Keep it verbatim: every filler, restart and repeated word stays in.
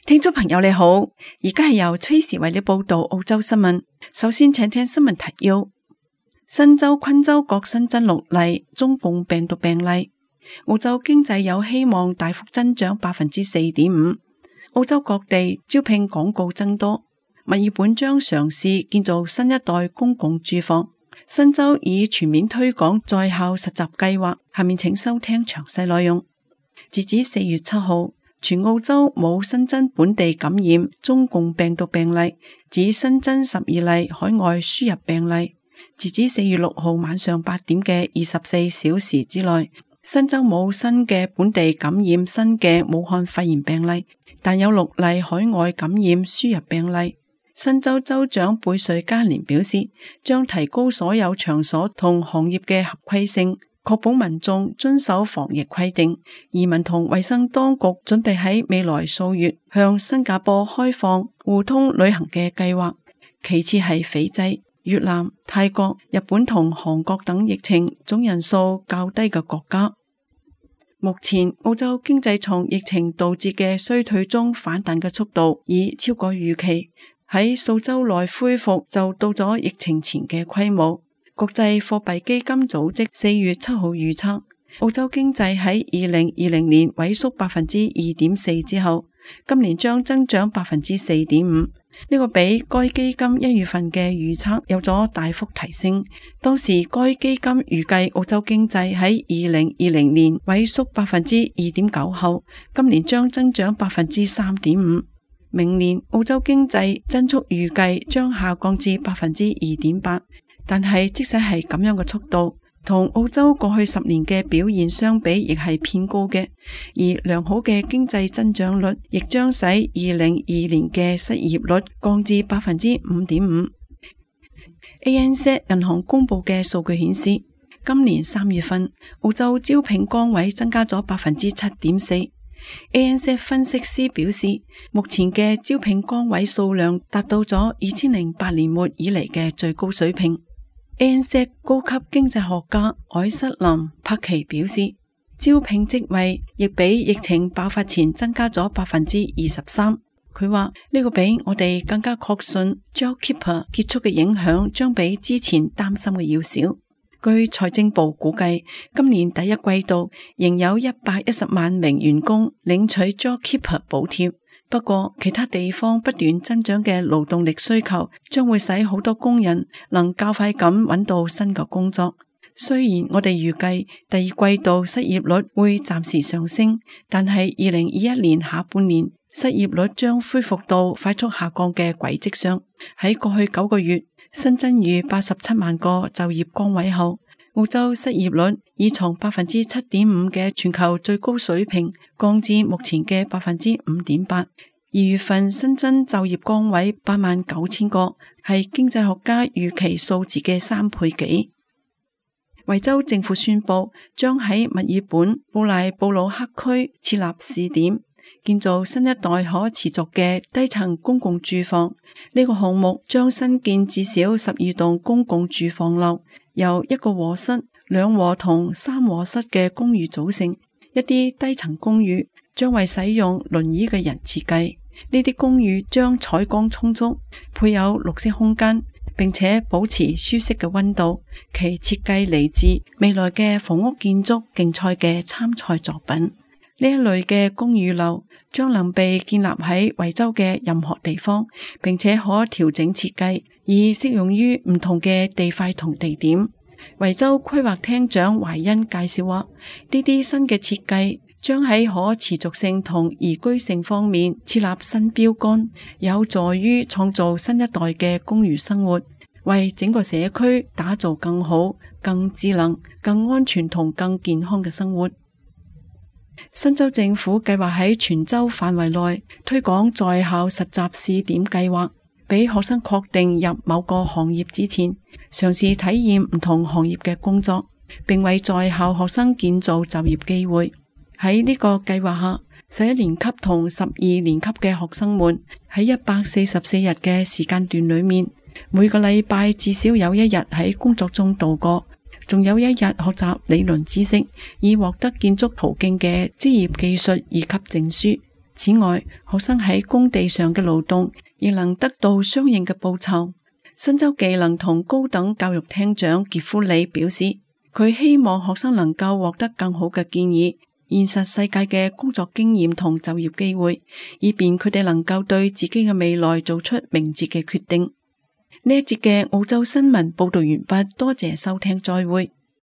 聽眾朋友你好，而家係由崔時為你報道澳洲新聞。首先請聽新聞提要：新州、昆州各新增六例中共病毒病例。澳洲經濟有希望大幅增長百分之四點五。澳洲各地招聘廣告增多。墨爾本將嘗試建造新一代公共住房。新州已全面推廣在校實習計劃。下面請收聽詳細內容。截止四月七號。全澳洲冇新增本地感染中共病毒病例，只新增十二例海外輸入病例。截至四月六號晚上八點嘅二十四小時之內，新州冇新嘅本地感染新嘅武漢肺炎病例，但有六例海外感染輸入病例。新州州長貝瑞加連表示，將提高所有場所同行業嘅合規性，確保民眾遵守防疫規定。移民同衛生當局準備喺未來數月向新加坡開放互通旅行嘅計劃。其次係斐濟、越南、泰國、日本同韓國等疫情總人數較低嘅國家。目前澳洲經濟從疫情導致嘅衰退中反彈嘅速度已超過預期，喺數週內恢復就到咗疫情前嘅規模。國際貨幣基金組織四月七號預測，澳洲經濟喺二零二零年萎縮百分之二點四之後，今年將增長百分之四點五。呢個比該基金一月份嘅預測有咗大幅提升。當時該基金預計澳洲經濟喺二零二零年萎縮百分之二點九後，今年將增長百分之三點五。明年澳洲經濟增速預計將下降至百分之二點八。但係即使係咁樣嘅速度，同澳洲過去十年嘅表現相比，亦係偏高嘅。而良好嘅經濟增長率，亦將使二零二二年嘅失業率降至百分之五點五。A N Z 銀行公布嘅數據顯示，今年三月份澳洲招聘崗位增加咗百分之七點四。A N Z 分析師表示，目前嘅招聘崗位數量達到咗二千零八年末以嚟嘅最高水平。A N Z 高級經濟學家凱瑟琳柏奇表示，招聘職位亦比疫情爆發前增加咗百分之二十三。佢話呢個比我哋更加確信 JobKeeper 結束嘅影響將比之前擔心嘅要少。據財政部估計，今年第一季度仍有一百一十萬名員工領取 JobKeeper 補貼。不過，其他地方不斷增長嘅勞動力需求，將會使好多工人能較快咁揾到新嘅工作。雖然我哋預計第二季度失業率會暫時上升，但係二零二一年下半年失業率將恢復到快速下降嘅軌跡上。喺過去九個月新增逾八十七萬個就業崗位後，澳洲失業率已從百分之七點五嘅全球最高水平降至目前嘅百分之五點八。二月份新增就業崗位八萬九千個，係經濟學家預期數字嘅三倍幾。維州政府宣布將喺墨爾本布賴布魯克區設立試點，建造新一代可持續嘅低層公共住房。呢個項目將新建至少十二棟公共住房樓，由一個臥室、兩臥同三臥室嘅公寓組成。一啲低層公寓將為使用輪椅嘅人設計。呢啲公寓將採光充足，配有綠色空間，並且保持舒適嘅溫度。其設計嚟自未來嘅房屋建築競賽嘅參賽作品。呢一類嘅公寓樓將能被建立喺維州嘅任何地方，並且可調整設計，以適用於唔同嘅地塊同地點。維州規劃廳長懷恩介紹話，呢啲新嘅設計將喺可持續性同宜居性方面設立新標杆，有助於創造新一代嘅公寓生活，為整個社區打造更好、更智能、更安全同更健康嘅生活。新州政府計劃喺全州範圍內推廣在校實習試點計劃，俾學生確定入某個行業之前，嘗試體驗唔同行業嘅工作，並為在校學生建造就業機會。喺呢個計劃下，十一年級同十二年級嘅學生們喺一百四十四日嘅時間段裏面，每個禮拜至少有一日喺工作中度過，仲有一日學習理論知識，以獲得建築途徑嘅職業技術二級證書。 此外，學生喺工地上嘅勞動亦能得到相應嘅報酬。新州技能同高等教育廳長傑夫里表示，佢希望學生能夠獲得更好嘅建議、現實世界嘅工作經驗同就業機會，以便佢哋能夠對自己嘅未來做出明智嘅決定。呢一節嘅澳洲新聞報道完畢，多謝收聽，再會。